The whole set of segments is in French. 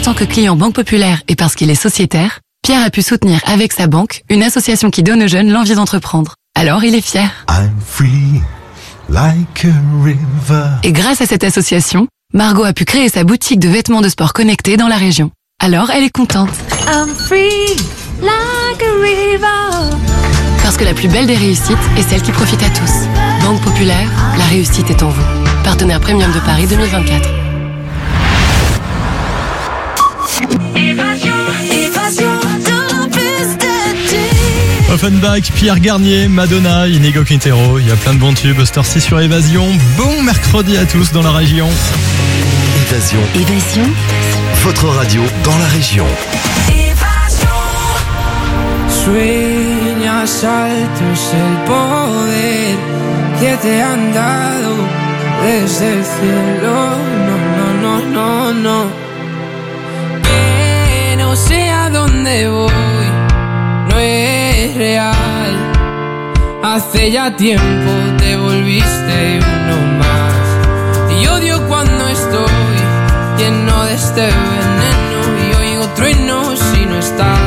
tant que client Banque Populaire et parce qu'il est sociétaire, Pierre a pu soutenir avec sa banque une association qui donne aux jeunes l'envie d'entreprendre. Alors il est fier. I'm free, like a river. Et grâce à cette association, Margot a pu créer sa boutique de vêtements de sport connectés dans la région. Alors elle est contente. I'm free, like a river. Parce que la plus belle des réussites est celle qui profite à tous. Banque Populaire, la réussite est en vous. Partenaire Premium de Paris 2024. Offenbach, Pierre Garnier, Madonna, Inigo Quintero. Il y a plein de bons tubes. Star 6 sur Évasion. Bon mercredi à tous dans la région. Évasion. Évasion. Votre radio dans la région. Sueñas altos el poder que te han dado desde el cielo. No. Que no sé a dónde voy, no es real. Hace ya tiempo te volviste uno más. Y odio cuando estoy lleno de este veneno y oigo truenos si no estás.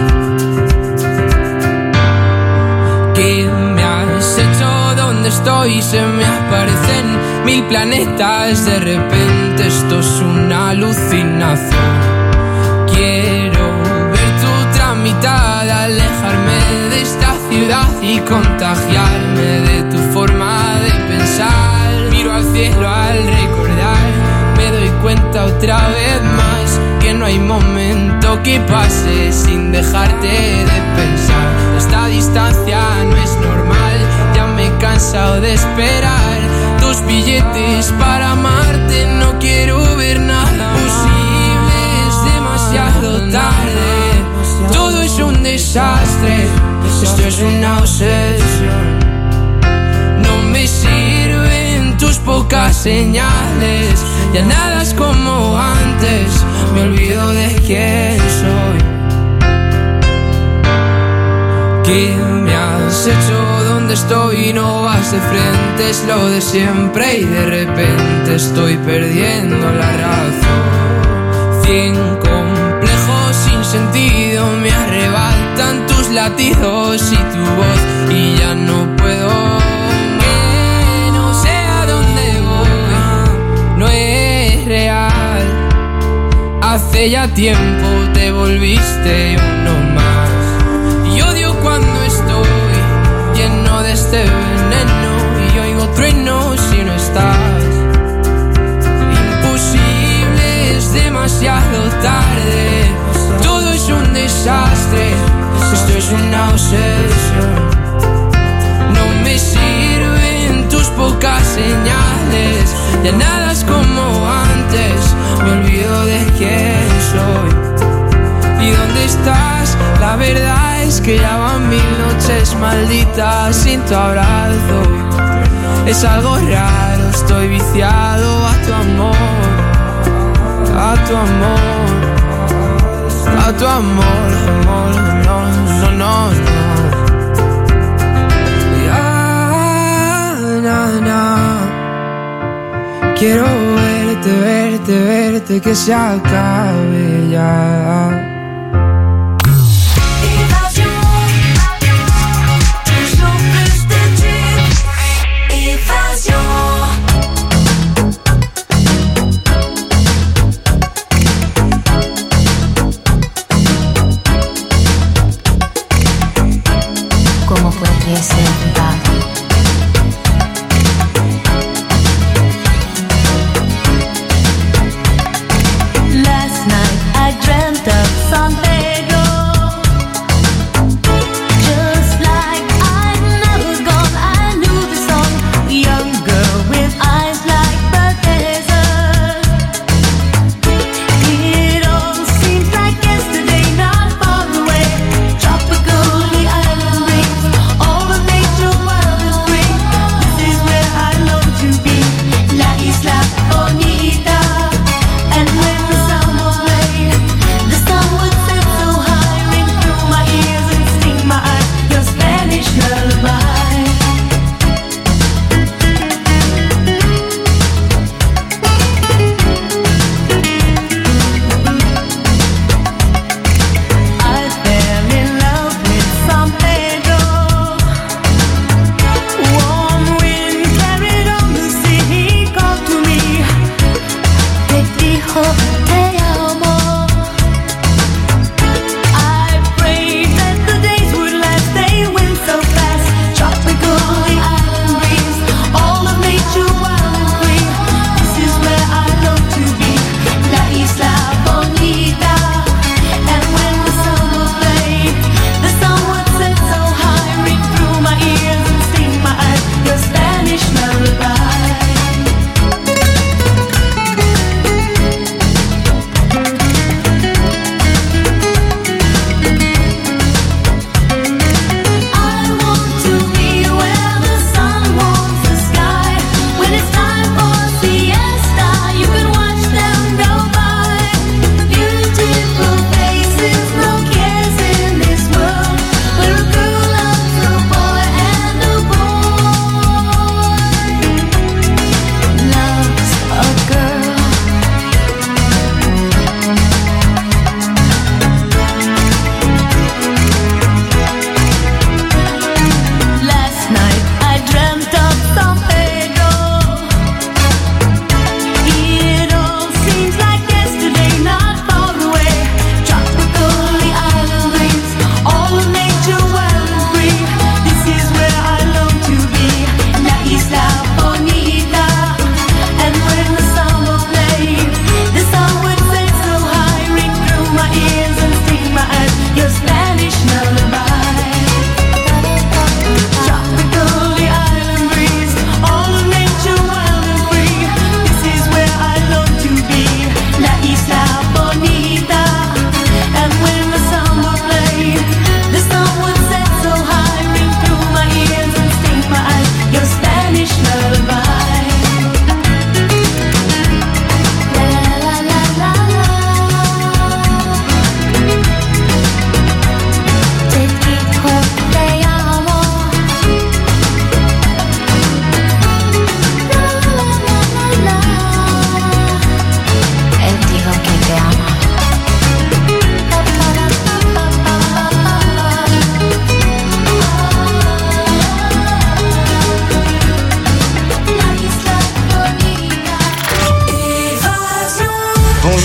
¿Qué me has hecho? ¿Dónde estoy? Se me aparecen 1000 planetas. De repente esto es una alucinación. Quiero ver tu tramitada, alejarme de esta ciudad y contagiarme de tu forma de pensar. Miro al cielo al recordar, me doy cuenta otra vez más que no hay momento que pase sin dejarte de pensar. Esta distancia no es normal, ya me he cansado de esperar tus billetes para amarte. No quiero ver nada posible, es demasiado tarde. Todo es un desastre, esto es una obsesión. No me sirven tus pocas señales, ya nada es como antes, me olvido de quién soy. ¿Qué me has hecho? ¿Dónde estoy? No vas de frente, es lo de siempre y de repente estoy perdiendo la razón. 100 complejos sin sentido me arrebatan tus latidos y tu voz y ya no puedo. Que no sé a dónde voy, no es real. Hace ya tiempo te volviste uno más. Y odio cuando estoy lleno de este veneno y oigo truenos si no estás. Imposible, es demasiado tarde. Todo es un desastre, esto es una obsesión. No me sirven tus pocas señales, ya nada es como antes, me olvido de quién soy. ¿Y dónde estás? La verdad es que ya van 1000 noches malditas sin tu abrazo. Es algo raro, estoy viciado a tu amor, a tu amor, a tu amor, amor, no. Quiero verte, que se acabe ya. ¿Cómo podría ser verdad? Last night I dreamt of San Pedro, just like I'd never gone. I knew the song, a young girl with eyes like the desert. It all seems like yesterday, not far away. Tropical, the island breeze, all the nature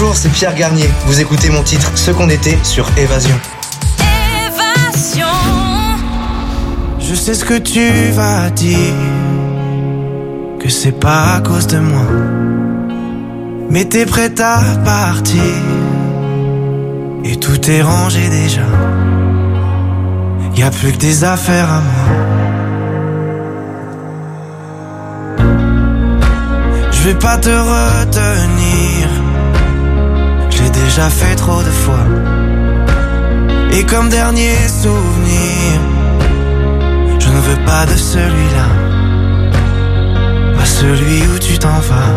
Bonjour, c'est Pierre Garnier. Vous écoutez mon titre Ce qu'on était sur Évasion. Évasion. Je sais ce que tu vas dire, que c'est pas à cause de moi, mais t'es prête à partir et tout est rangé déjà. Y'a plus que des affaires à moi. Je vais pas te retenir, j'ai déjà fait trop de fois. Et comme dernier souvenir, je ne veux pas de celui-là, pas celui où tu t'en vas.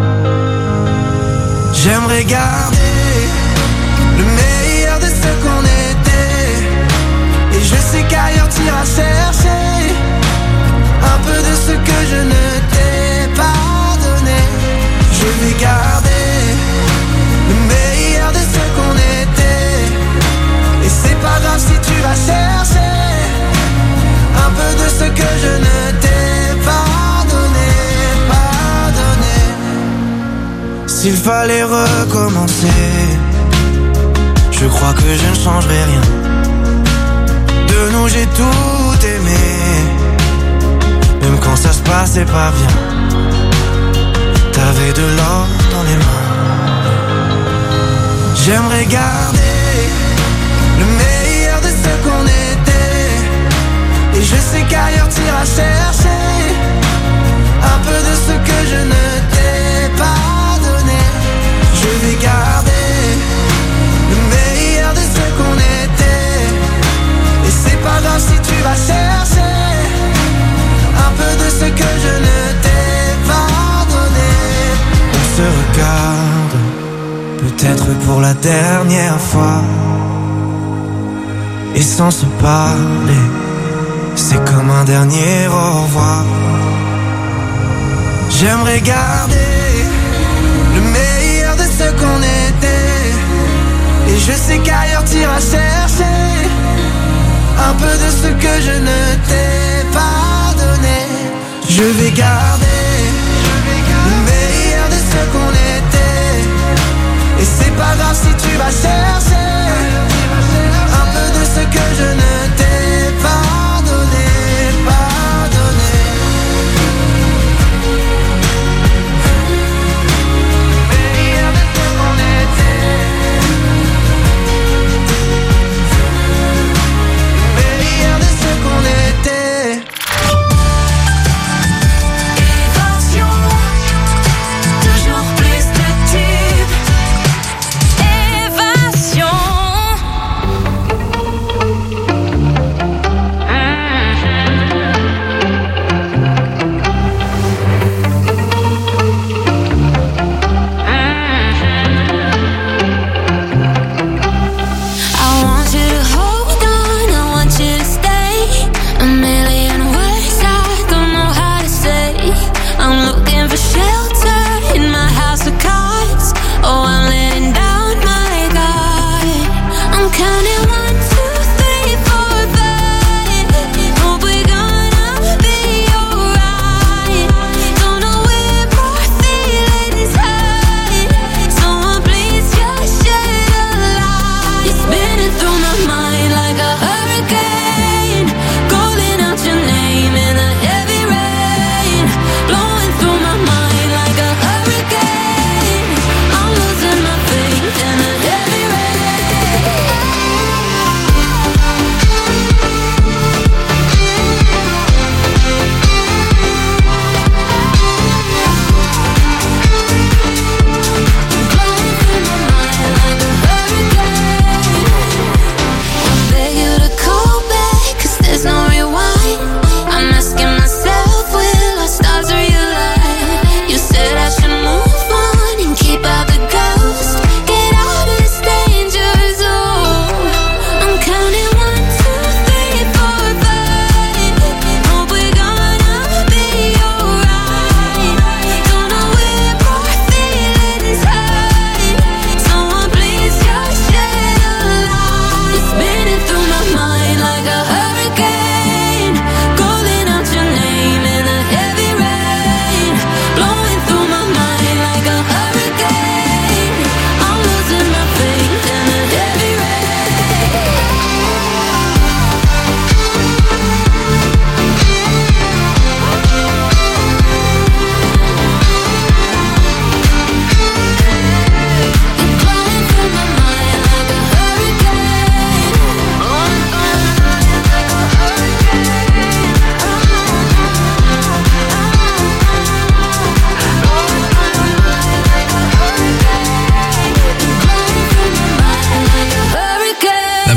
J'aimerais garder le meilleur de ce qu'on était, et je sais qu'ailleurs t'iras chercher un peu de ce que je ne t'ai pas donné. Je vais garder le meilleur de ce qu'on était, et c'est pas grave si tu vas chercher un peu de ce que je ne t'ai pas donné, pas donné. S'il fallait recommencer, je crois que je ne changerai rien. De nous j'ai tout aimé, même quand ça se passait pas bien. T'avais de l'or dans les mains. J'aimerais garder le meilleur de ce qu'on était, et je sais qu'ailleurs t'iras chercher un peu de ce que je ne t'ai pas donné. Je vais garder le meilleur de ce qu'on était, et c'est pas grave si tu vas chercher un peu de ce que je ne t'ai pas donné. On se regarde, peut-être pour la dernière fois, et sans se parler, c'est comme un dernier au revoir. J'aimerais garder le meilleur de ce qu'on était, et je sais qu'ailleurs t'iras chercher un peu de ce que je ne t'ai pas donné. Je vais garder le meilleur de ce qu'on était, et c'est pas grave si tu vas chercher un peu de ce que je ne t'ai pas donné, pas donné. Meilleur de ce qu'on était, meilleur de ce qu'on était. Évasion. Toujours plus de tubes. Évasion.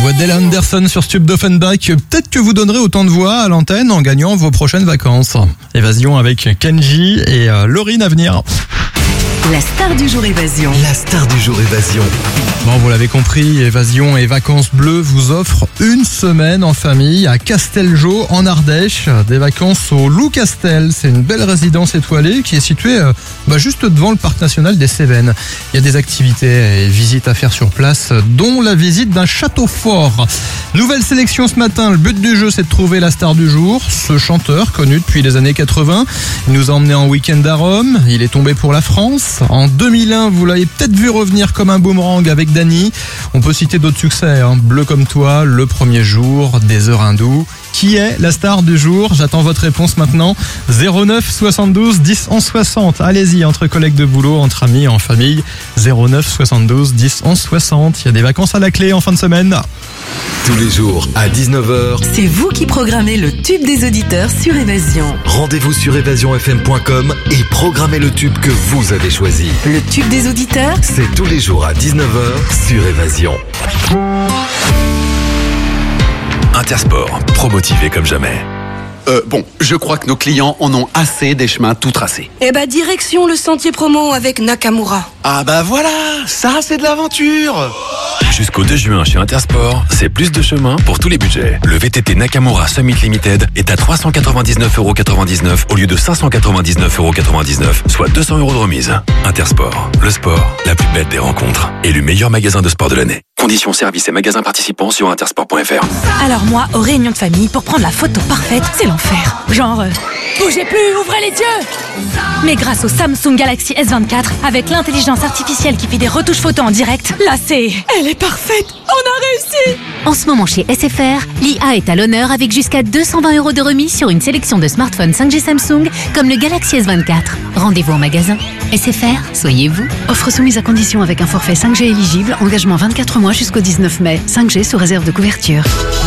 voix d'Ella Anderson sur Stub d'Offenbach. Peut-être que vous donnerez autant de voix à l'antenne en gagnant vos prochaines vacances. Évasion avec Kenji et Laurine à venir. La star du jour Évasion. La star du jour Évasion. Bon, vous l'avez compris, Évasion et Vacances Bleues vous offrent une semaine en famille à Casteljo en Ardèche. Des vacances au Loup Castel. C'est une belle résidence étoilée qui est située juste devant le parc national des Cévennes. Il y a des activités et visites à faire sur place, dont la visite d'un château fort. Nouvelle sélection ce matin. Le but du jeu, c'est de trouver la star du jour. Ce chanteur, connu depuis les années 80, il nous a emmenés en week-end à Rome. Il est tombé pour la France. En 2001, vous l'avez peut-être vu revenir comme un boomerang avec Dany. On peut citer d'autres succès, Bleu comme toi, Le premier jour, Des heures hindoues. Qui est la star du jour? J'attends votre réponse maintenant. 09 72 10 11 60. Allez-y, entre collègues de boulot, entre amis, en famille. 09 72 10 11 60. Il y a des vacances à la clé en fin de semaine. Tous les jours à 19h, C'est vous qui programmez le tube des auditeurs sur Évasion. rendez-vous sur évasionfm.com et programmez le tube que vous avez choisi. Le tube des auditeurs, C'est tous les jours à 19h sur Évasion. Intersport, promotivé comme jamais. Je crois que nos clients en ont assez des chemins tout tracés. Direction le sentier promo avec Nakamura. Ah bah voilà, ça c'est de l'aventure. Jusqu'au 2 juin chez Intersport, c'est plus de chemin pour tous les budgets. Le VTT Nakamura Summit Limited est à 399,99€ au lieu de 599,99€, soit 200€ de remise. Intersport, le sport, la plus belle des rencontres. Élu meilleur magasin de sport de l'année. Conditions, services et magasins participants sur intersport.fr. Alors moi, aux réunions de famille, pour prendre la photo parfaite, c'est l'enfer. Genre, bougez plus, ouvrez les yeux. Mais grâce au Samsung Galaxy S24, avec l'intelligence artificielle qui fait des retouches photos en direct, là elle est parfaite. On a réussi. En ce moment chez SFR, l'IA est à l'honneur avec jusqu'à 220€ de remise sur une sélection de smartphones 5G Samsung comme le Galaxy S24. Rendez-vous en magasin. SFR, soyez vous. Offre soumise à condition avec un forfait 5G éligible, engagement 24 mois jusqu'au 19 mai. 5G sous réserve de couverture.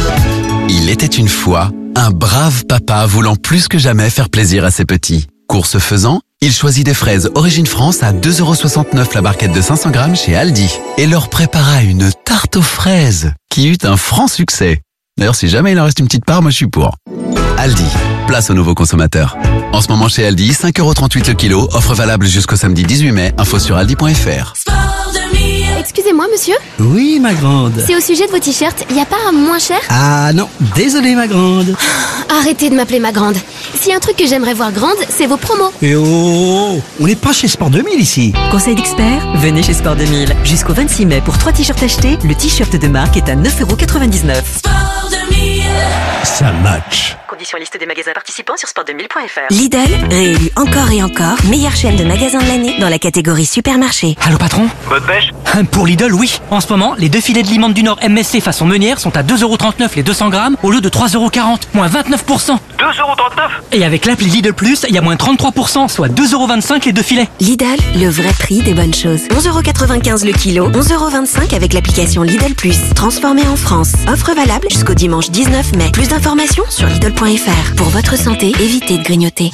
Il était une fois un brave papa voulant plus que jamais faire plaisir à ses petits. Course faisant, il choisit des fraises Origine France à 2,69€ la barquette de 500 grammes chez Aldi et leur prépara une tarte aux fraises qui eut un franc succès. D'ailleurs, si jamais il en reste une petite part, moi je suis pour. Aldi, place aux nouveaux consommateurs. En ce moment chez Aldi, 5,38€ le kilo, offre valable jusqu'au samedi 18 mai, info sur aldi.fr. Excusez-moi, monsieur? Oui, ma grande. C'est au sujet de vos t-shirts, y a pas un moins cher? Ah non, désolé, ma grande. Arrêtez de m'appeler ma grande. S'il y a un truc que j'aimerais voir grande, c'est vos promos. Et oh, on n'est pas chez Sport 2000 ici. Conseil d'expert, venez chez Sport 2000. Jusqu'au 26 mai, pour 3 t-shirts achetés, le t-shirt de marque est à 9,99€. Sport 2000. Ça match. Conditions liste des magasins participants sur sport2000.fr. Lidl, réélu encore et encore, meilleure chaîne de magasins de l'année dans la catégorie supermarché. Allô patron? Bonne pêche? Pour Lidl, oui. En ce moment, les 2 filets de limande du Nord MSC façon meunière sont à 2,39€ les 200 grammes au lieu de 3,40€, moins 29%. 2,39€? Et avec l'appli Lidl Plus, il y a moins 33%, soit 2,25€ les 2 filets. Lidl, le vrai prix des bonnes choses. 11,95€ le kilo, 11,25€ avec l'application Lidl Plus. Transformé en France. Offre valable jusqu'au dimanche 19 mai. Plus d'informations sur Lidl.fr. Pour votre santé, évitez de grignoter.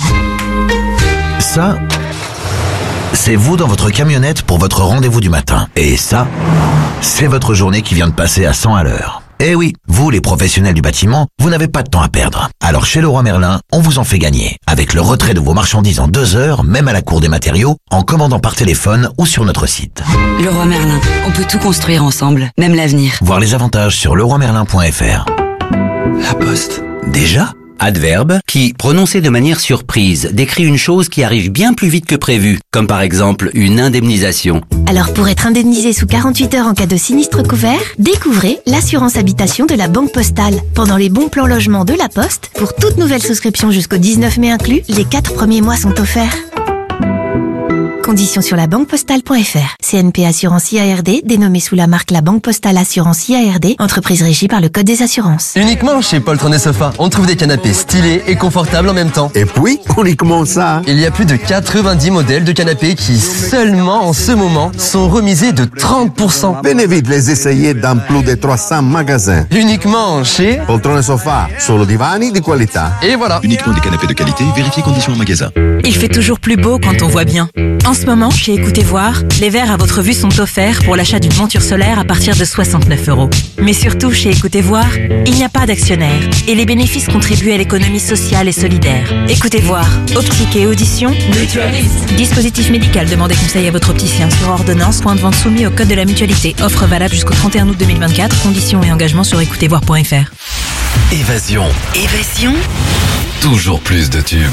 Ça, c'est vous dans votre camionnette pour votre rendez-vous du matin. Et ça, c'est votre journée qui vient de passer à 100 à l'heure. Eh oui, vous les professionnels du bâtiment, vous n'avez pas de temps à perdre. Alors chez Leroy Merlin, on vous en fait gagner. Avec le retrait de vos marchandises en 2 heures, même à la cour des matériaux, en commandant par téléphone ou sur notre site. Leroy Merlin, on peut tout construire ensemble, même l'avenir. Voir les avantages sur leroymerlin.fr. La Poste. Déjà ? Adverbe qui, prononcé de manière surprise, décrit une chose qui arrive bien plus vite que prévu, comme par exemple une indemnisation. Alors pour être indemnisé sous 48 heures en cas de sinistre couvert, découvrez l'assurance habitation de la Banque Postale. Pendant les bons plans logement de la Poste, pour toute nouvelle souscription jusqu'au 19 mai inclus, les 4 premiers mois sont offerts. Conditions sur la banquepostale.fr. CNP Assurance IARD, dénommée sous la marque La Banque Postale Assurance IARD, entreprise régie par le Code des assurances. Uniquement chez Poltron et Sofa, on trouve des canapés stylés et confortables en même temps. Et puis, uniquement ça. Il y a plus de 90 modèles de canapés qui, seulement en ce moment, sont remisés de 30%. Venez vite les essayer dans plus de 300 magasins. Uniquement chez Poltron et Sofa, solo divani di qualità. Et voilà. Uniquement des canapés de qualité, vérifiez conditions en magasin. Il fait toujours plus beau quand on voit bien. En ce moment, chez Écoutez Voir, les verres à votre vue sont offerts pour l'achat d'une monture solaire à partir de 69 €. Mais surtout, chez Écoutez Voir, il n'y a pas d'actionnaire et les bénéfices contribuent à l'économie sociale et solidaire. Écoutez Voir, optique et audition, mutualiste. Dispositif médical, demandez conseil à votre opticien sur ordonnance, point de vente soumis au code de la mutualité. Offre valable jusqu'au 31 août 2024, conditions et engagements sur écoutezvoir.fr. Évasion. Évasion. Toujours plus de tubes.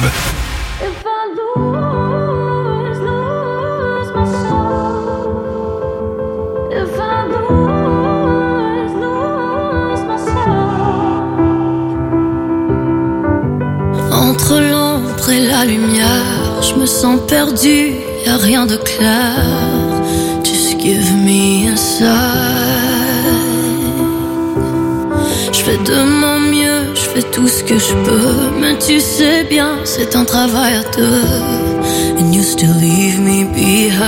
Entre l'ombre et la lumière, je me sens perdu, y'a rien de clair. Just give me a sign. Je fais de mon mieux, je fais tout ce que je peux, mais tu sais bien, c'est un travail à deux. And you still leave me behind.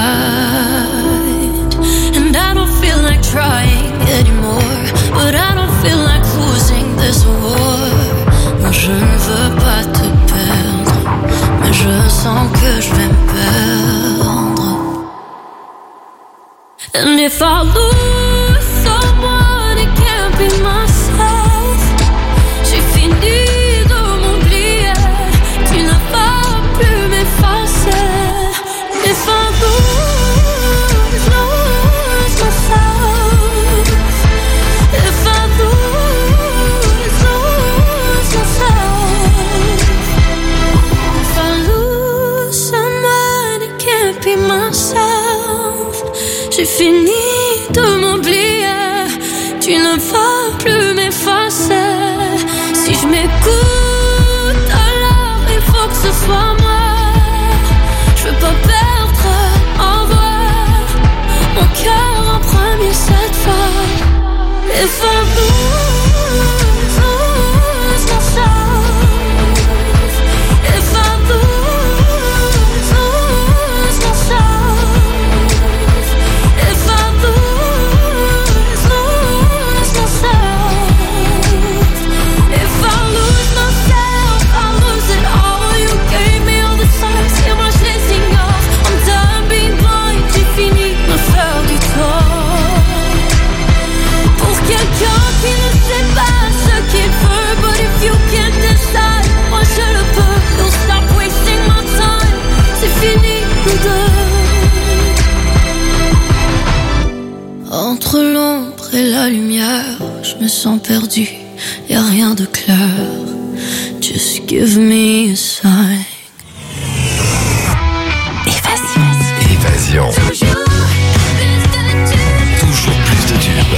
And I don't feel like trying anymore, but I don't feel like losing this war. Moi je ne veux pas te perdre, mais je sens que je vais me perdre. And if I lose someone, it can't be myself. J'ai fini de m'oublier, tu n'as pas pu m'effacer. And if I lose myself, if I lose myself, if I lose someone, it can't be myself. J'ai fini de m'oublier, tu ne vas plus m'effacer. Si je m'écoute, alors il faut que ce soit moi. Je veux pas perdre en vrai mon cœur en premier cette fois. If I lose myself, if I lose myself, if I lose myself, if I lose myself, I lose it all. You gave me all the signs, et moi je les ignore. I'm done being blind, j'ai fini de me faire du tort. Pour quelqu'un qui ne sait pas ce qu'il veut, but if you can't decide, moi je le peux. Don't stop wasting my time, c'est fini nous deux. Entre l'ombre et la lumière, je me sens perdu, y'a rien de clair. Just give me a sign. Évasion. Toujours plus de tubes.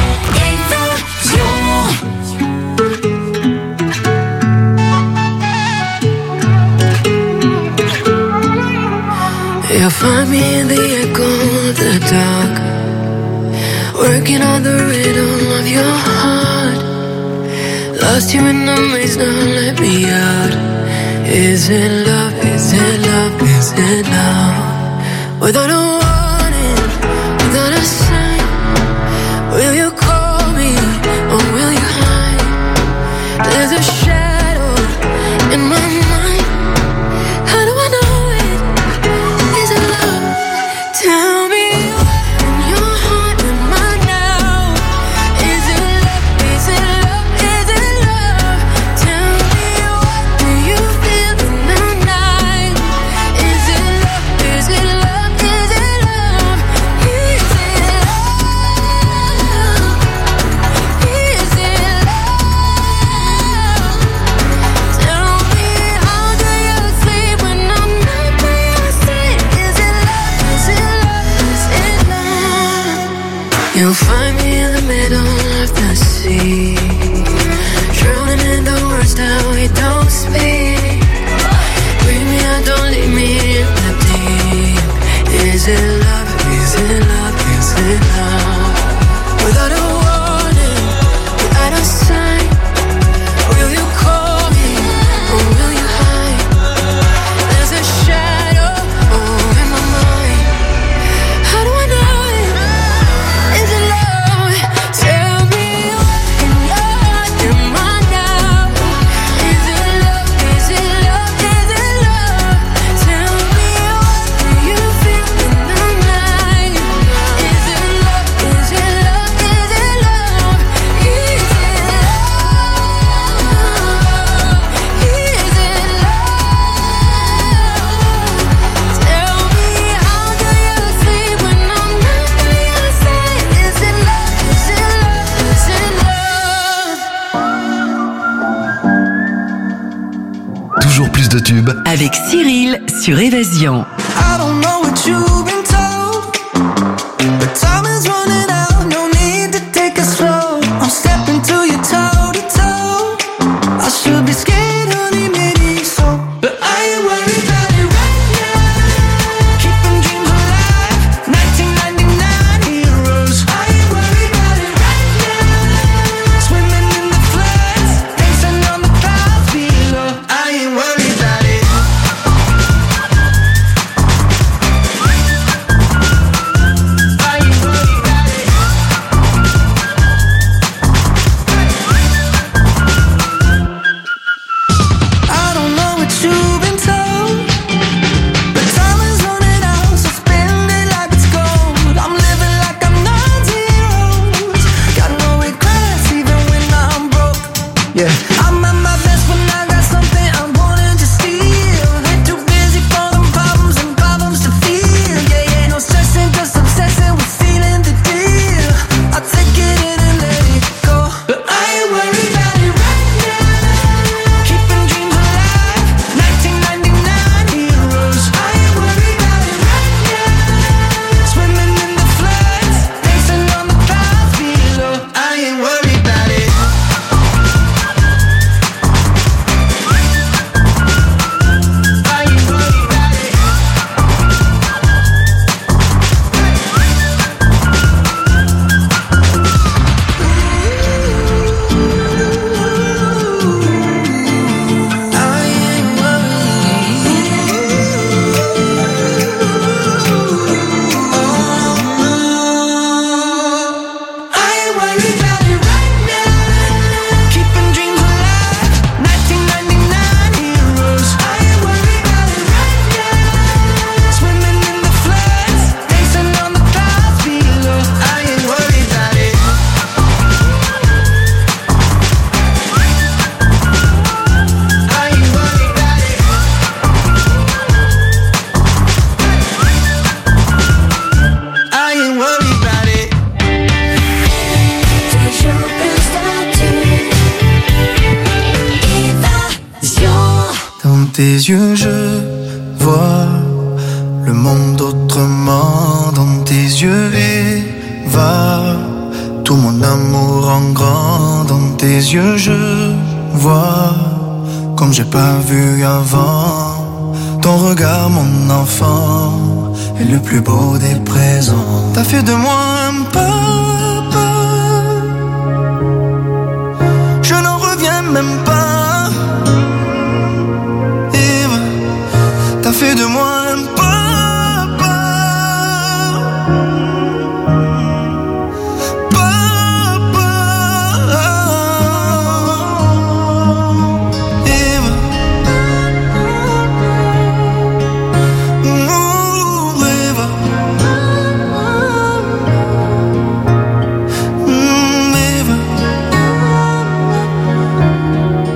You'll find me in the echo of the dark, working on the rhythm of your heart. Lost you in the maze, now let me out. Is it love, is it love, is it love? Without a warning, without a sign, will you call me or will you hide? There's a shadow in my mind. How do I know it? Is it love? Tell me what in your heart and mind now. Is it love? Is it love? Is it love? Tell me what do you feel in the night? Is it love? Is it love? Is it plus de tubes Avec Cyril sur Évasion. I don't know what you've been told, but time is running out, no need to take it slow. I'm stepping to you toe to toe. I should be scared, honey, maybe so, but I ain't worried about it right now. Keeping dreams alive, 1999 heroes. I ain't worried about it right now. Swimming in the floods, dancing on the clouds below. I ain't worried about it. I don't know what you've been told, but time is running out, so spend it like it's gold. I'm living like I'm 90 got no regrets even when I'm broke. Yeah, I'm at my best when I got something I'm wanting to steal. Ain't too busy for them problems and problems to feel. Yeah, no stressing, just obsessing with feeling the deal. I take it in and let it go, but I ain't worried about it right now. Keeping dreams alive, 1999 heroes. I ain't worried about it right now. Swimming in the floods, dancing on the clouds below. I ain't worried about it. I ain't worried about it. I ain't worried about it right now. Keeping dreams alive, 1999 heroes. I ain't worried about it right now. Swimming in the floods, dancing on the clouds below. I ain't worried about it. I ain't worried about it. I ain't worried about it. Dans tes yeux je vois le monde autrement. Dans tes yeux Eva, tout mon amour en grand. Dans tes yeux je vois comme j'ai pas vu avant. Ton regard mon enfant est le plus beau des présents. T'as fait de moi un papa, je n'en reviens même pas. Eva, t'as fait de moi un papa, papa. Eva, oh Eva, Eva.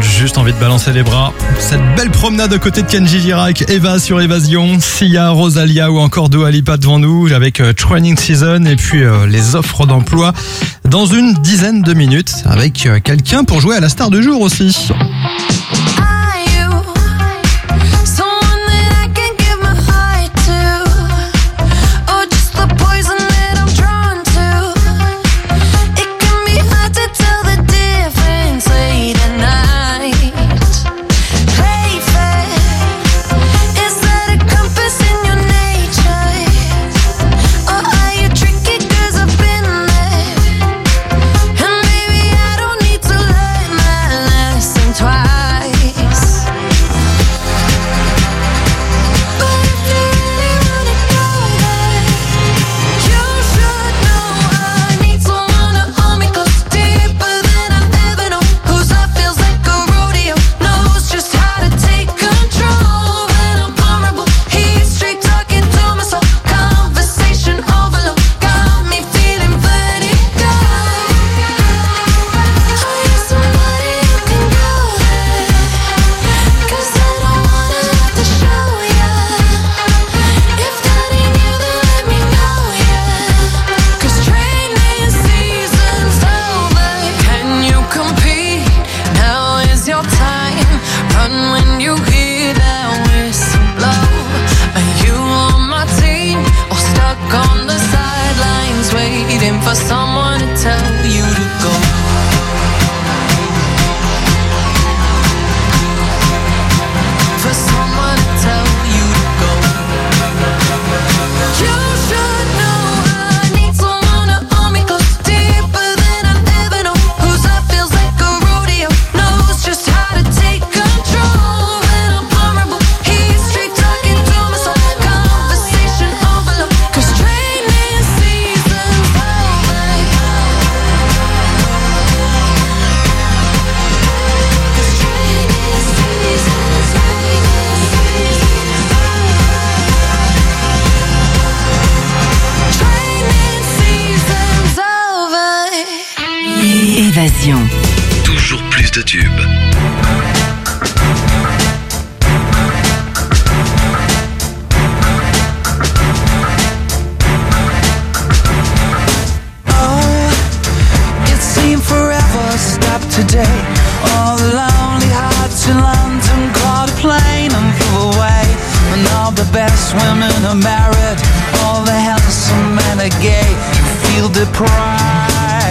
juste envie de balancer les bras. Cette belle promenade aux côtés de Kenji Girac, Eva sur Évasion, Sia, Rosalia ou encore Dua Lipa devant nous avec Training Season et puis les offres d'emploi dans une dizaine de minutes avec quelqu'un pour jouer à la star du jour aussi. Toujours plus de tubes. It seemed forever stopped today. All the lonely hearts in London caught a plane and flew away. And all the best women are married, all the handsome men are gay. You feel deprived.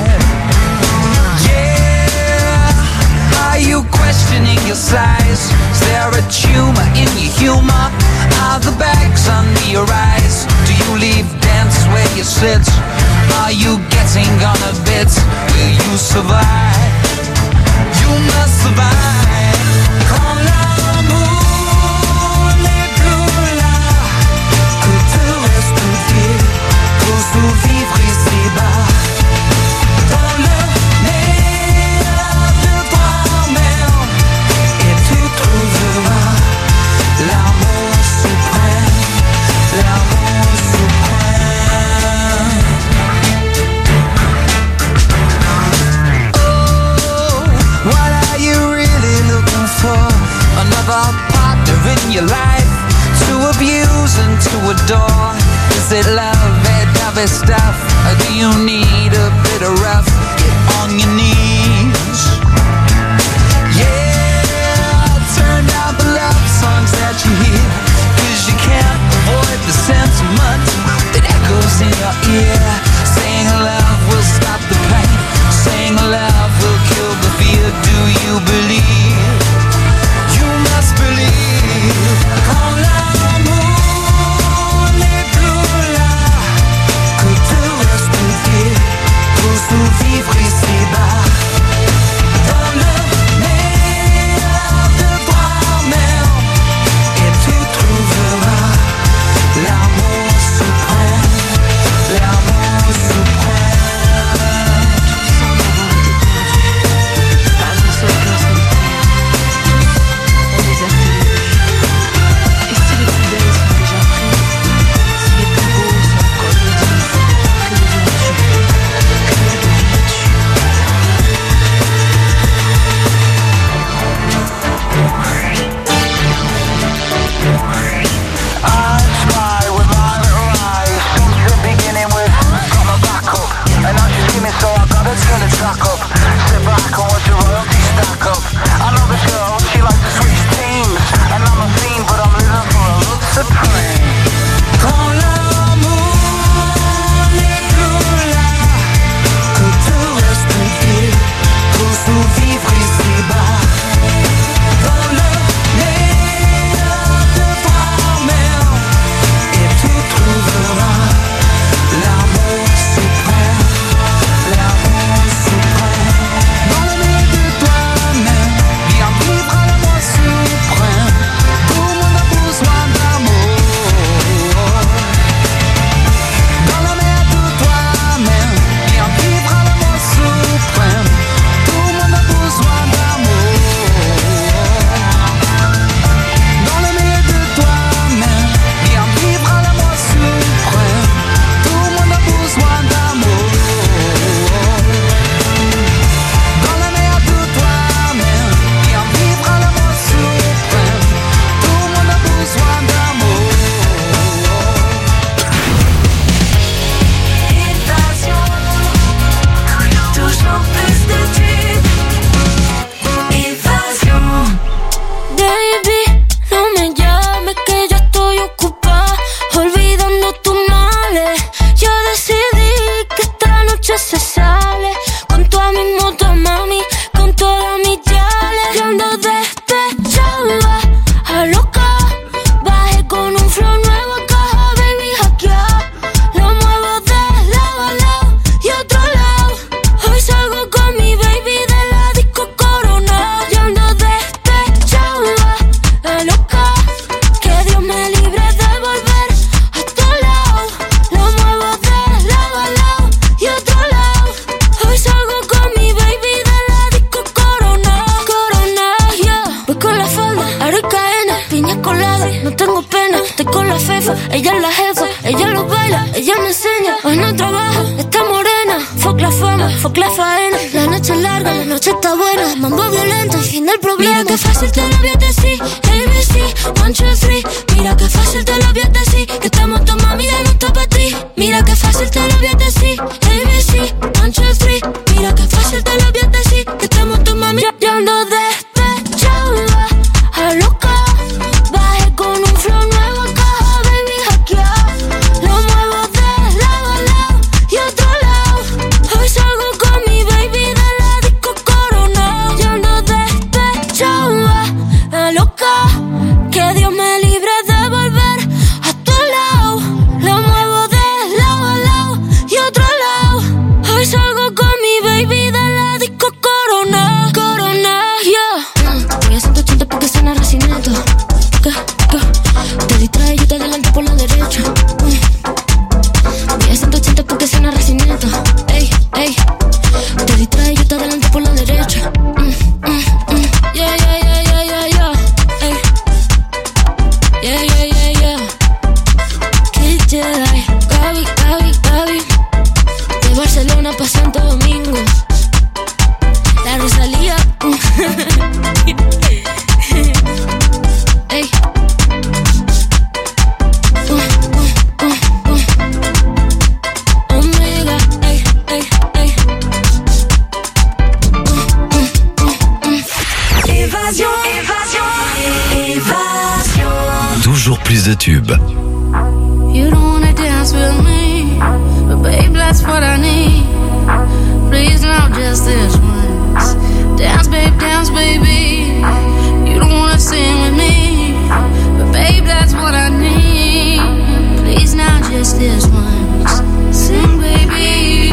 Are you questioning your size? Is there a tumor in your humor? Are the bags under your eyes? Do you leave dance where you sit? Are you getting on a bit? Will you survive? You must survive. Quand l'amour n'est plus là, que te reste-t-il pour survivre ici-bas? Dans le meilleur de toi-même, et tu trouveras l'amour suprême, l'amour suprême. Oh, what are you really looking for? Another partner in your life to abuse and to adore? Is it love stuff? Or do you need a bit of rough? Get on your knees. Yeah, turn down the love songs that you hear, 'cause you can't avoid the sentiment that echoes in your ear. Saying love will stop the pain, saying love will kill the fear. Do you believe? You must believe. Quand l'amour n'est plus là, que te reste-t-il ella es la jefa, ella lo baila, ella me enseña. Hoy no trabaja, está morena. Fuck la fama, fuck la faena. La noche es larga, la noche está buena. Mambo violento, el fin del problema. Mira que fácil te lo voy a decir, ABC, 1, 2, 3. Mira que fácil te lo voy a decir, que estamos tu mami ya no está pa' ti. Mira que fácil te lo voy a decir, ABC, 1, 2, 3. Mira que fácil te lo voy a decir, que estamos tu mami ya ando despechada, a loca. Bajé con un flow nuevo, caja, baby, hackeado. Lo muevo de lado a lado y otro lado. Hoy salgo con mi baby de la disco Corona. Yo ando despechada, loca. Que Dios me libre de volver a tu lado. Lo muevo de lado a lado y otro lado. Hoy salgo con mi baby de la disco Corona. Corona, yeah. Voy a 180 porque suena recinito. Te distrae, yo te adelanto por la derecha. Voy a 180 porque suena recinito. Ey, ey. Te distrae, yo te adelanto por la derecha. Yeah, yeah, yeah, yeah, yeah, yeah. Ey. Yeah, yeah, yeah, yeah. Kid Jedi, Gaby, Gaby, Gaby. De Barcelona pa' Santo Domingo. La Rosalía. Ey. Omega, ey, ey, ey. Évasion, évasion, évasion. Toujours plus de tubes. You don't wanna dance with me, but babe, that's what I need. Please, now just this once. Dance, baby. You don't wanna sing with me, but babe, that's what I need. Please, now just this once. Sing, baby.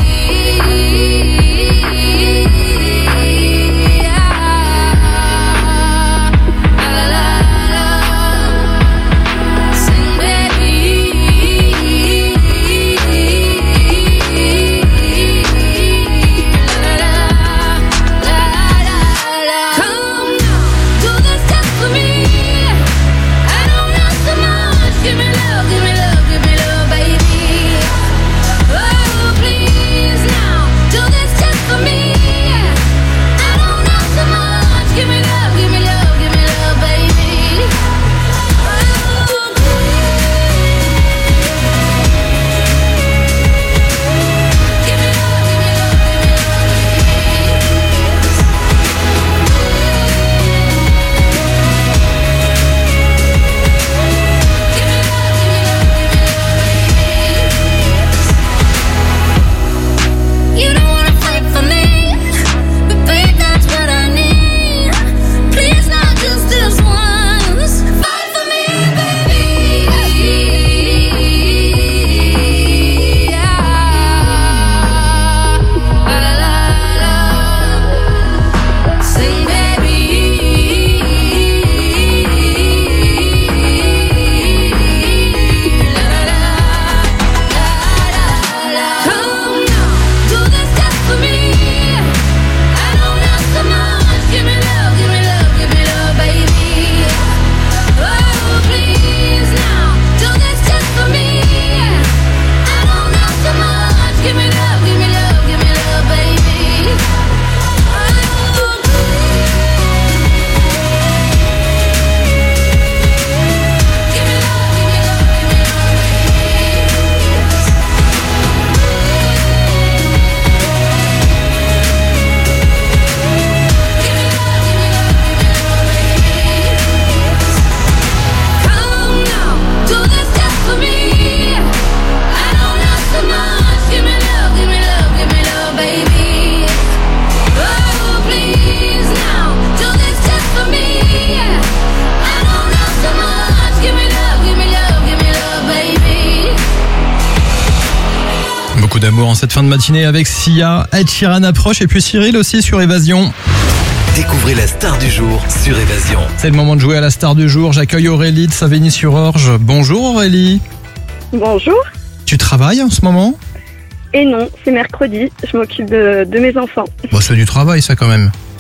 D'amour en cette fin de matinée avec Sia, Ed Sheeran approche et puis Cyril aussi sur Évasion. Découvrez la star du jour sur Évasion. C'est le moment de jouer à la star du jour. J'accueille Aurélie de Savigny-sur-Orge. Bonjour Aurélie. Bonjour. Tu travailles en ce moment ? Et non, c'est mercredi, je m'occupe de mes enfants. Bon, c'est du travail ça quand même.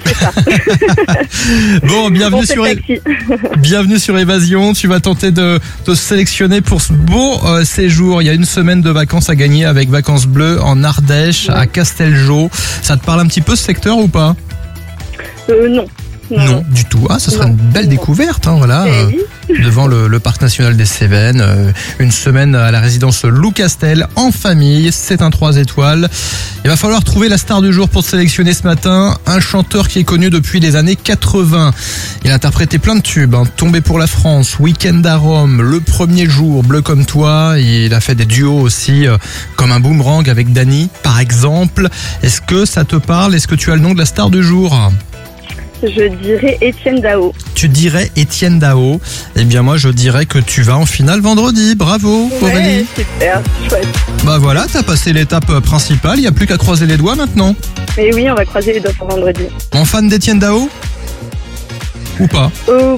c'est ça. Bon, bienvenue sur Évasion. Tu vas tenter de te sélectionner pour ce beau séjour. Il y a une semaine de vacances à gagner avec Vacances Bleues en Ardèche, à Casteljo. Ça te parle un petit peu ce secteur ou pas ? Non. Non, du tout. Ah, ce sera une belle découverte, hein, voilà, devant le parc national des Cévennes. Une semaine à la résidence Loucastel en famille. C'est un 3 étoiles. Il va falloir trouver la star du jour pour te sélectionner ce matin. Un chanteur qui est connu depuis les années 80. Il a interprété plein de tubes, hein. Tombé pour la France, Week-end à Rome, Le premier jour, Bleu comme toi. Il a fait des duos aussi, comme un boomerang avec Dany, par exemple. Est-ce que ça te parle ? Est-ce que tu as le nom de la star du jour ? Je dirais Étienne Dao. Tu dirais Étienne Dao. Eh bien moi je dirais que tu vas en finale vendredi. Bravo Aurélie. Ouais, super, chouette. Bah voilà, t'as passé l'étape principale, il n'y a plus qu'à croiser les doigts maintenant. Et oui, on va croiser les doigts pour vendredi. En fan d'Étienne Dao ? Ou pas ?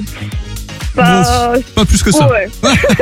Pas plus que ça. Ouais.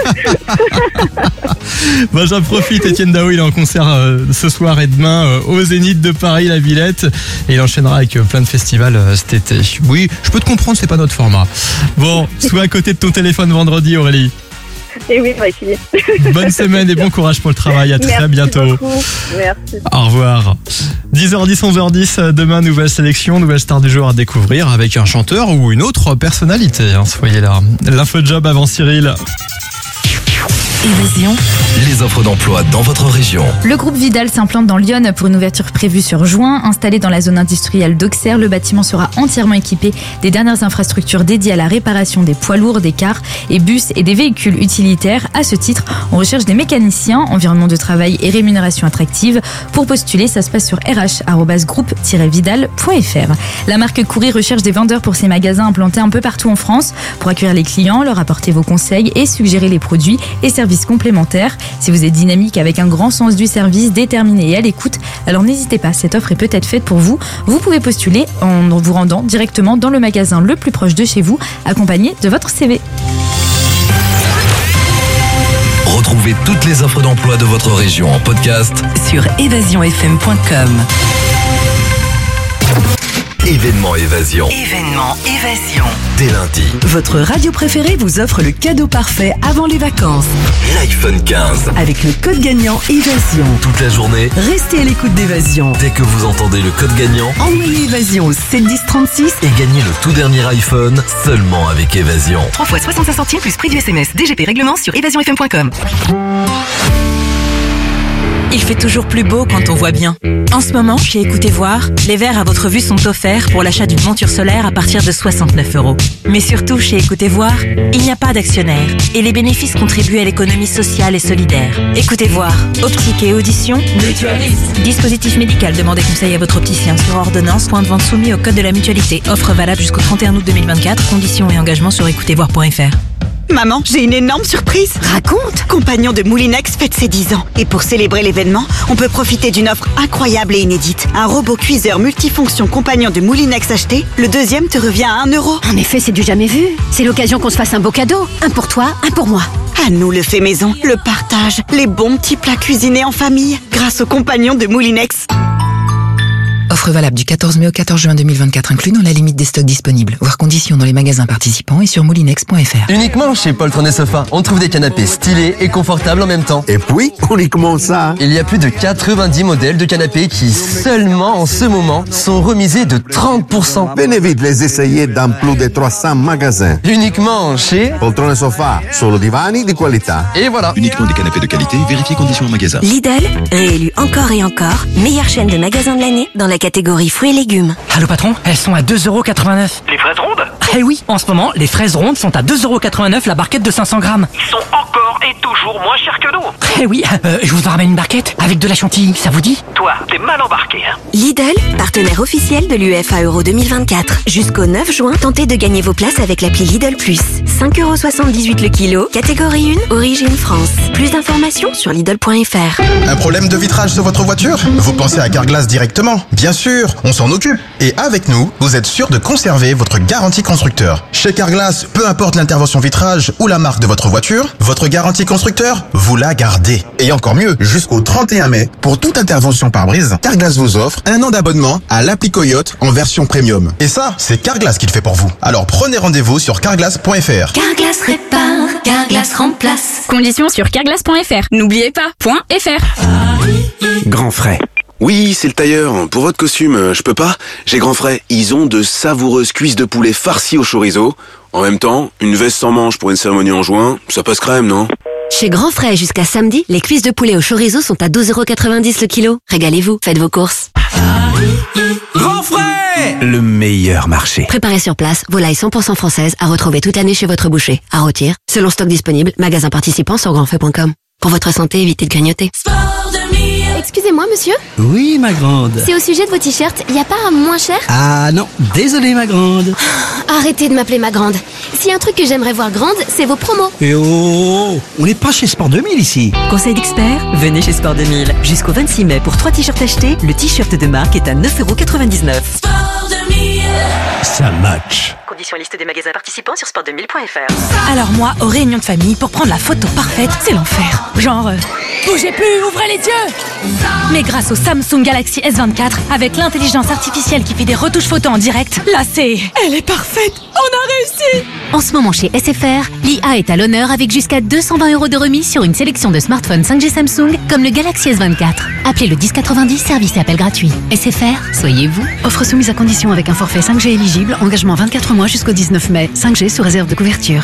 Bah, j'en profite, Étienne Dao il est en concert ce soir et demain au Zénith de Paris, la Villette, et il enchaînera avec plein de festivals cet été. Oui, je peux te comprendre, c'est pas notre format. Bon, sois à côté de ton téléphone vendredi Aurélie. Et oui, on va essayer. Bonne semaine et bon courage pour le travail, à très bientôt. Beaucoup. Merci. Au revoir. 10h10, 11h10, demain nouvelle sélection, nouvelle star du jour à découvrir avec un chanteur ou une autre personnalité, hein, soyez là. L'infojob avant Cyril. Évasion. Les offres d'emploi dans votre région. Le groupe Vidal s'implante dans Lyon pour une ouverture prévue sur juin. Installé dans la zone industrielle d'Auxerre, le bâtiment sera entièrement équipé des dernières infrastructures dédiées à la réparation des poids lourds, des cars et bus et des véhicules utilitaires. À ce titre, on recherche des mécaniciens, environnement de travail et rémunération attractive. Pour postuler, ça se passe sur rh@groupe-vidal.fr. La marque Courir recherche des vendeurs pour ses magasins implantés un peu partout en France pour accueillir les clients, leur apporter vos conseils et suggérer les produits et services complémentaires. Si vous êtes dynamique avec un grand sens du service, déterminé et à l'écoute, alors n'hésitez pas, cette offre est peut-être faite pour vous. Vous pouvez postuler en vous rendant directement dans le magasin le plus proche de chez vous, accompagné de votre CV. Retrouvez toutes les offres d'emploi de votre région en podcast sur évasionfm.com. Événement Évasion. Événement Évasion. Dès lundi. Votre radio préférée vous offre le cadeau parfait avant les vacances. L'iPhone 15. Avec le code gagnant Évasion. Toute la journée. Restez à l'écoute d'Évasion. Dès que vous entendez le code gagnant, envoyez Évasion au 71036 et gagnez le tout dernier iPhone seulement avec Évasion. 3 fois 65 centimes plus prix du SMS. DGP règlement sur évasionfm.com. Il fait toujours plus beau quand on voit bien. En ce moment, chez Écoutez Voir, les verres à votre vue sont offerts pour l'achat d'une monture solaire à partir de 69 €. Mais surtout, chez Écoutez Voir, il n'y a pas d'actionnaire et les bénéfices contribuent à l'économie sociale et solidaire. Écoutez Voir, optique et audition, mutualiste. Dispositif médical, demandez conseil à votre opticien sur ordonnance, point de vente soumis au code de la mutualité. Offre valable jusqu'au 31 août 2024, conditions et engagements sur écoutezvoir.fr. Maman, j'ai une énorme surprise. Raconte. Compagnon de Moulinex fête ses 10 ans. Et pour célébrer l'événement, on peut profiter d'une offre incroyable et inédite. Un robot cuiseur multifonction Compagnon de Moulinex acheté, le deuxième te revient à 1 €. En effet, c'est du jamais vu. C'est l'occasion qu'on se fasse un beau cadeau. Un pour toi, un pour moi. À nous le fait maison, le partage, les bons petits plats cuisinés en famille, grâce au Compagnon de Moulinex. Offre valable du 14 mai au 14 juin 2024, inclus dans la limite des stocks disponibles. Voir conditions dans les magasins participants et sur moulinex.fr. Uniquement chez Poltron et Sofa, on trouve des canapés stylés et confortables en même temps. Et puis, uniquement ça. Il y a plus de 90 modèles de canapés qui, seulement en ce moment, sont remisés de 30%. Venez vite les essayer dans plus de 300 magasins. Uniquement chez Poltron et Sofa, solo divani di qualità. Et voilà. Uniquement des canapés de qualité, vérifiez conditions en magasin. Lidl, réélu encore et encore, meilleure chaîne de magasins de l'année dans la catégorie fruits et légumes. Allô patron, elles sont à 2,89 €. Les fraises rondes? Eh oui, en ce moment, les fraises rondes sont à 2,89 € la barquette de 500 grammes. Ils sont encore et toujours moins chers que nous. Eh oui, je vous en ramène une barquette avec de la chantilly, ça vous dit? Toi, t'es mal embarqué, hein. Lidl, partenaire officiel de l'UEFA Euro 2024. Jusqu'au 9 juin, tentez de gagner vos places avec l'appli Lidl Plus. 5,78 € le kilo, catégorie 1, origine France. Plus d'informations sur Lidl.fr. Un problème de vitrage sur votre voiture? Vous pensez à Carglass directement? Bien sûr, on s'en occupe. Et avec nous, vous êtes sûr de conserver votre garantie constructeur. Chez Carglass, peu importe l'intervention vitrage ou la marque de votre voiture, votre garantie constructeur agriculteur, vous la gardez. Et encore mieux, jusqu'au 31 mai, pour toute intervention pare-brise, Carglass vous offre 1 an d'abonnement à l'appli Coyote en version premium. Et ça, c'est Carglass qui le fait pour vous. Alors prenez rendez-vous sur carglass.fr. Carglass répare, Carglass remplace. Conditions sur carglass.fr. N'oubliez pas, .fr. Grand Frais. Oui, c'est le tailleur. Pour votre costume, je peux pas. J'ai Grand Frais. Ils ont de savoureuses cuisses de poulet farcies au chorizo. En même temps, une veste sans manches pour une cérémonie en juin, ça passe crème, non? Chez Grand Frais, jusqu'à samedi, les cuisses de poulet au chorizo sont à 12,90 € le kilo. Régalez-vous, faites vos courses. Grand Frais, le meilleur marché. Préparez sur place, volailles 100% françaises à retrouver toute l'année chez votre boucher. À rôtir, selon stock disponible, magasin participant sur grandfrais.com. Pour votre santé, évitez de grignoter. Excusez-moi, monsieur. Oui, ma grande. C'est au sujet de vos t-shirts. Y a pas moins cher? Ah non, désolé, ma grande. Arrêtez de m'appeler ma grande. S'il y a un truc que j'aimerais voir grande, c'est vos promos. Et oh, on n'est pas chez Sport 2000 ici. Conseil d'expert, venez chez Sport 2000. Jusqu'au 26 mai, pour 3 t-shirts achetés, le t-shirt de marque est à 9,99 €. Sport 2000. Ça match. Conditions liste des magasins participants sur sport2000.fr. Alors moi, aux réunions de famille, pour prendre la photo parfaite, c'est l'enfer. Genre, bougez plus, ouvrez les yeux. Mais grâce au Samsung Galaxy S24, avec l'intelligence artificielle qui fait des retouches photos en direct, là elle est parfaite. On a réussi. En ce moment chez SFR, l'IA est à l'honneur avec jusqu'à 220 € de remise sur une sélection de smartphones 5G Samsung comme le Galaxy S24. Appelez le 1090, service et appel gratuit. SFR, soyez vous. Offre soumise à condition avec un forfait 5G éligible, engagement 24 mois jusqu'au 19 mai. 5G sous réserve de couverture.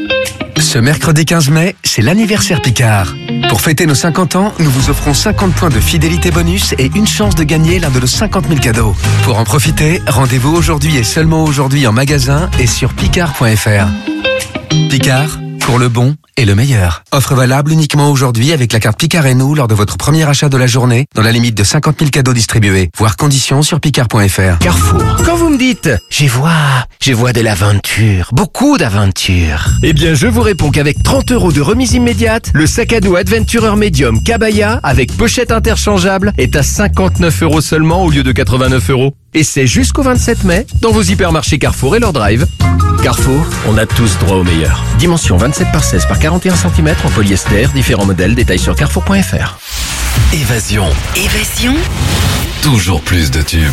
Ce mercredi 15 mai, c'est l'anniversaire Picard. Pour fêter nos 50 ans, nous vous offrons 50 points de fidélité bonus et une chance de gagner l'un de nos 50 000 cadeaux. Pour en profiter, rendez-vous aujourd'hui et seulement aujourd'hui en magasin et sur picard.fr. Picard, pour le bon et le meilleur. Offre valable uniquement aujourd'hui avec la carte Picard et nous lors de votre premier achat de la journée, dans la limite de 50 000 cadeaux distribués. Voir conditions sur picard.fr. Carrefour. Quand vous me dites « je vois de l'aventure, beaucoup d'aventure », eh bien je vous réponds qu'avec 30 € de remise immédiate, le sac à dos Adventurer Medium Kabaya avec pochette interchangeable est à 59 € seulement au lieu de 89 €. Et c'est jusqu'au 27 mai dans vos hypermarchés Carrefour et leur drive. Carrefour, on a tous droit au meilleur. Dimension 27 par 16 par 41 cm en polyester, différents modèles, détails sur carrefour.fr. Évasion. Évasion. Toujours plus de tubes.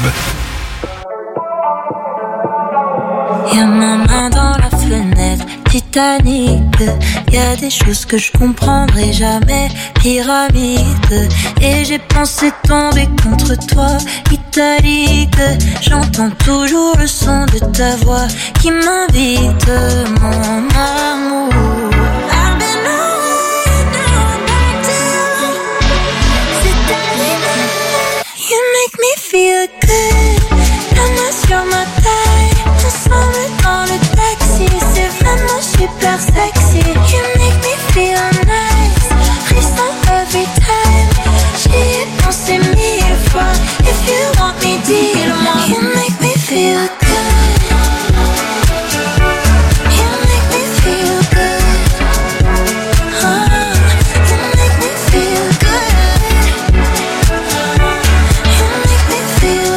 Y'a ma main dans la fenêtre, Titanic. Y'a des choses que je comprendrai jamais, pyramide. Et j'ai pensé tomber contre toi, italique. J'entends toujours le son de ta voix qui m'invite, mon amour. I've been on back to c'est terminé. You make me feel good. La main sur ma taille, ensemble dans le taxi, c'est vraiment super sexy. You make me feel nice, frisson every time. J'y ai pensé 1000 fois. If you want me, dis-le-moi. You make me feel good. You make me feel good. You make me feel good. You make me feel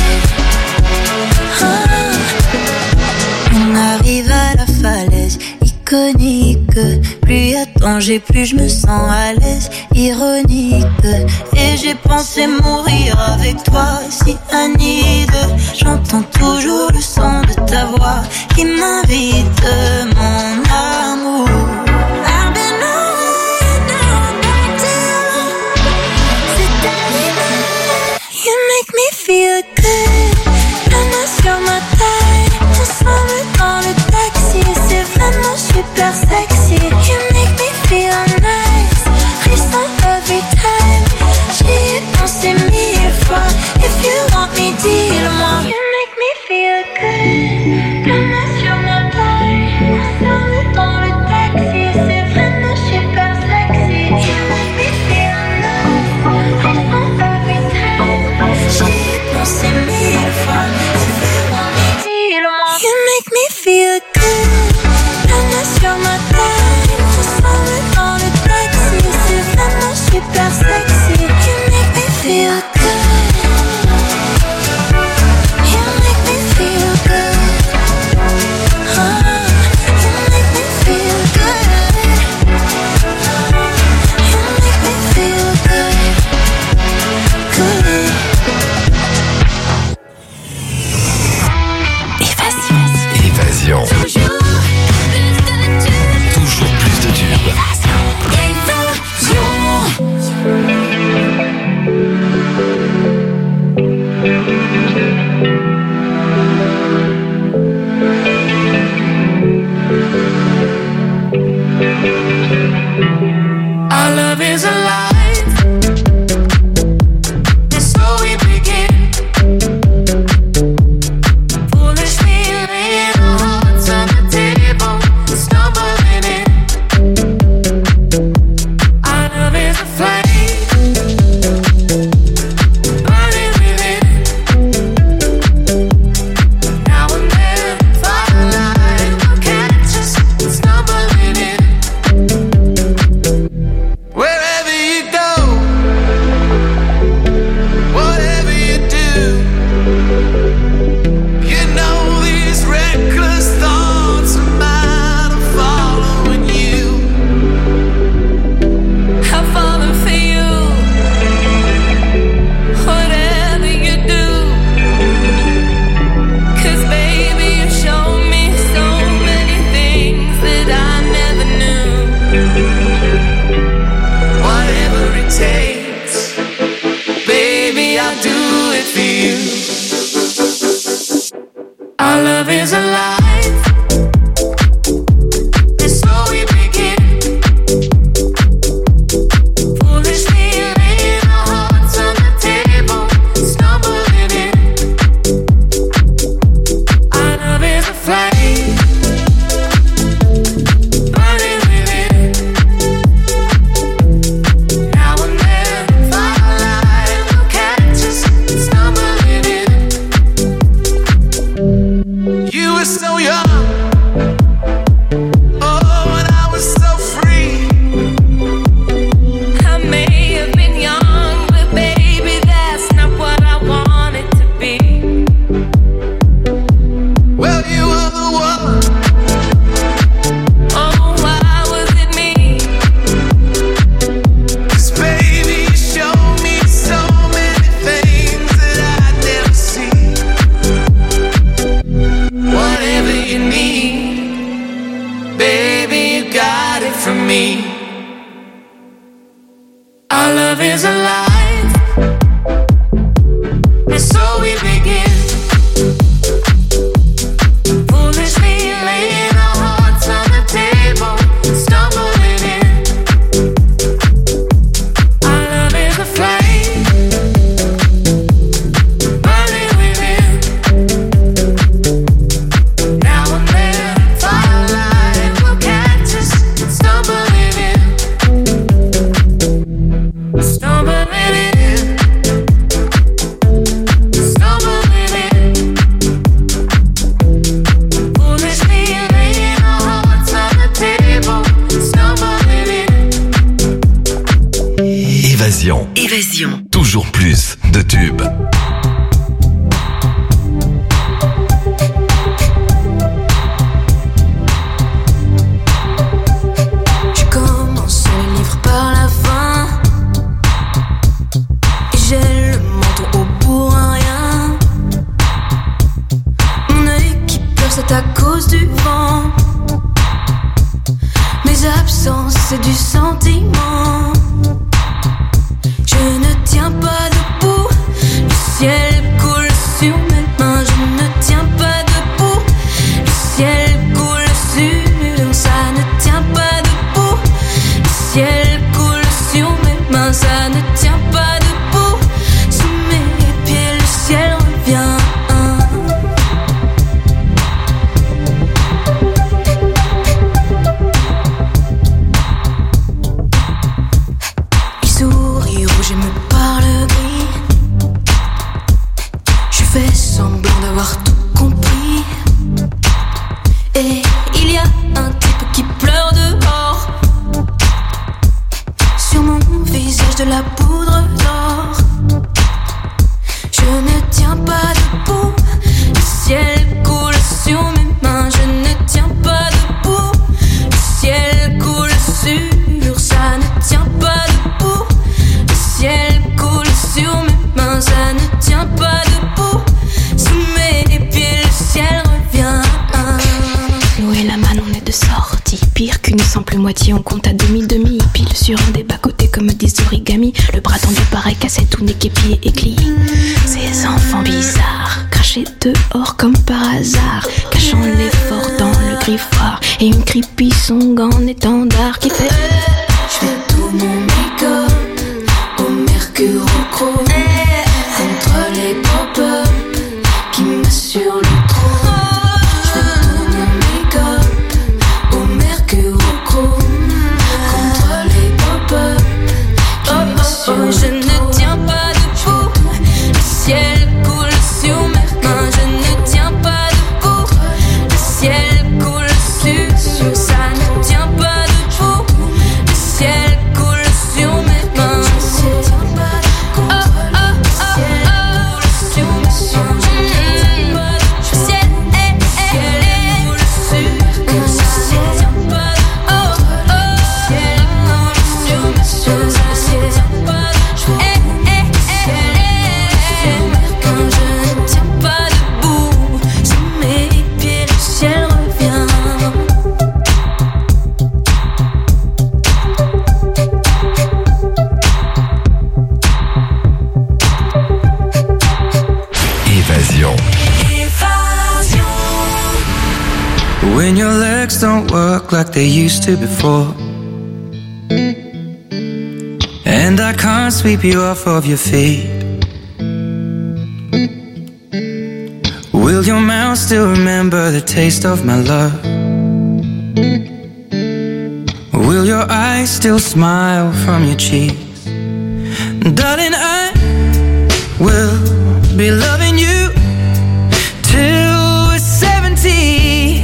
good. On arrive à la falaise iconique. Plus y a danger, plus je me sens à l'aise. Ironique. Et j'ai pensé mourir avec toi, si Anide. J'entends toujours le son de ta voix qui m'invite, mon amour. I've been on back to c'est terminé. You make me feel good. La main sur ma taille, ensemble dans le taxi, c'est vraiment super sexy. You make me feel nice, frisson every time. J'y ai pensé 1000 fois. If you want me, dis-le-moi. You make me feel good. La main sur ma taille, Évasion. Toujours plus de tubes. Je commence le livre par la fin et j'ai le menton au bout à rien. Mon œil qui pleure, c'est à cause du vent. Mes absences, c'est du sentiment. Je ne tiens pas debout, le ciel coule sur mes mains. Je ne tiens pas debout, le ciel coule sur. Ça ne tient pas debout, le ciel coule sur mes mains. Ça ne tient pas debout, sous mes pieds le ciel revient. Il sourit rouge et me parle gris. Je fais semblant d'avoir tout compris. Et il y a un type qui pleure dehors. Sur mon visage de la poudre d'or. Je ne tiens pas debout, le ciel coule sur mes mains. Je ne tiens pas debout, le ciel coule sur. Ça ne tient pas debout, le ciel coule sur mes mains. Ça ne tient pas debout, sous mes pieds le ciel revient. Nous et la manne, on est de sortie. Pire qu'une simple moitié, on compte à demi-demi. Pile sur un des bas-côtés comme des origamis. Le bras tendu pareil cassé, tout nez, pieds et cliés. Ces enfants bizarres, crachés dehors comme par hasard, cachant l'effort dans le griffoir. Et une creepy song en étendard qui fait. Je fais tout mon make-up au mercure au chrome, contre les pop-up qui m'assurent le trône. Je fais tout mon make-up au mercure au chrome, contre les pop-up qui m'assurent le trône. Je ne tiens pas debout, le ciel coule sur mes mains. Je ne tiens pas debout, le ciel coule sur. Ça ne tient pas debout, le ciel coule sur mes mains. Je ne tiens pas debout, le ciel coule sur mes mains. Le ciel coule sur mes mains. Je ne tiens pas debout, le ciel coule sur mes mains. Je ne tiens pas debout, sous mes pieds le ciel revient. Évasion. When your legs don't work like they used to before, and I can't sweep you off of your feet, will your mouth still remember the taste of my love? Will your eyes still smile from your cheeks? Darling, I will be loving you till we're 70.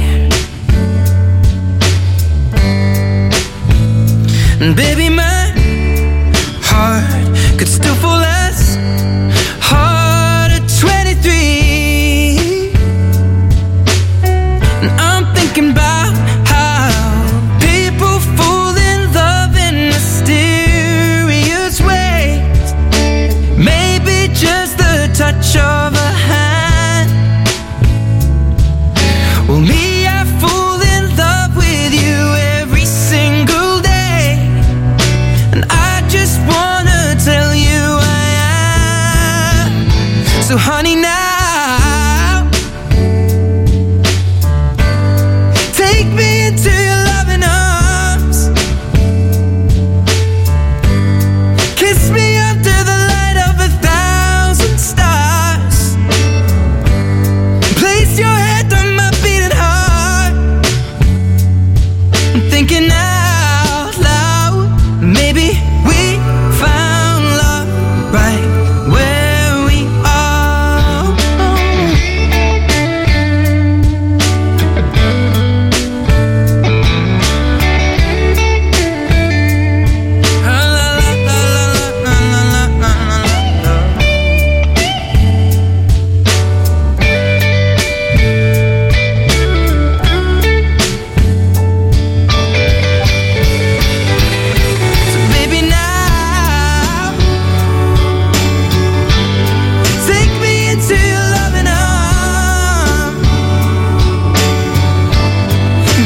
And baby, my heart could still fall as hard at 23. And I'm thinking about how people fall in love in mysterious ways. Maybe just the touch of a hand. Well, me, I fall in love with you every single day.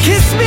Kiss me